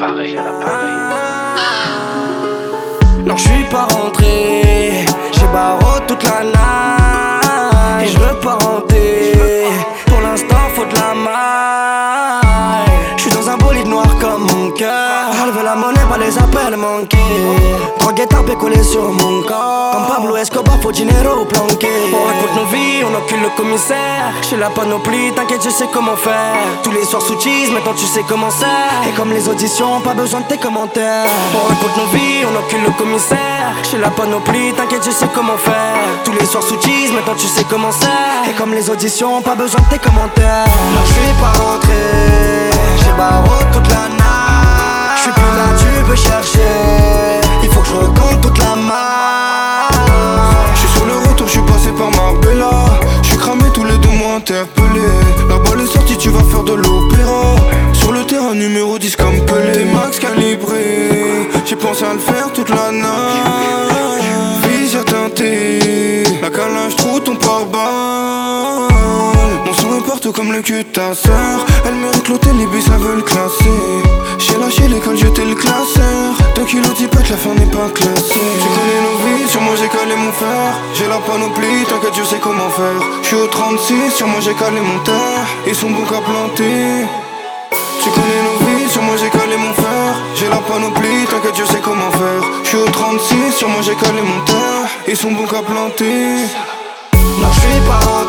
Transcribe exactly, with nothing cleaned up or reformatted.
l'appareil, à l'appareil. Non, je suis pas rentré, j'ai barreau toute la night. Et je veux pas rentrer, pour l'instant faut de la maille. Je suis dans un bolide noir comme mon cœur. Enlever la monnaie, pas les appels manqués. Drogue et tapé collé sur mon corps. Comme Pablo Escobar, faut dinero planqué. On raconte nos vies, on encule le commissaire. J'ai la panoplie, t'inquiète, je sais comment faire. Tous les soirs sous cheese, maintenant tu sais comment c'est. Et comme les auditions, pas besoin de tes commentaires. On raconte nos vies, on encule le commissaire. J'ai la panoplie, t'inquiète, je sais comment faire. Tous les soirs sous cheese, maintenant tu sais comment c'est. Et comme les auditions, pas besoin de tes commentaires. Non, je suis pas rentré, j'ai barreau toute la night. Je suis plus là, tu peux chercher. Il faut que je recompte toute la maille. Je suis sur le retour, je suis passé par Marbella. Je suis cramé tous les deux mois interpellé. La balle est sortie, tu vas faire de l'opéra. Sur le terrain numéro dix comme Pelé. Max calibré, j'ai pensé à le faire toute la night. Viseur teinté, la calage trouve ton pare-balles. Mon son est partout comme le cul de ta sœur. Elle mérite l'hôtel, les bus, ça veut le classer. J'ai lâché l'école, j'étais le classeur. Deux kilos d'hypette, la fin n'est pas classée. J'ai collé nos vies, sur moi j'ai calé mon fer. J'ai la panoplie, t'inquiète, je sais comment faire. J'suis au trente-six, sur moi j'ai calé mon terre. Ils sont bons qu'à planter. Tu connais nos vies, sur moi j'ai calé mon fer. J'ai la panoplie, t'inquiète, je sais comment faire. J'suis au trente-six, sur moi j'ai calé mon terre. Ils sont bons qu'à planter. Non, je suis pas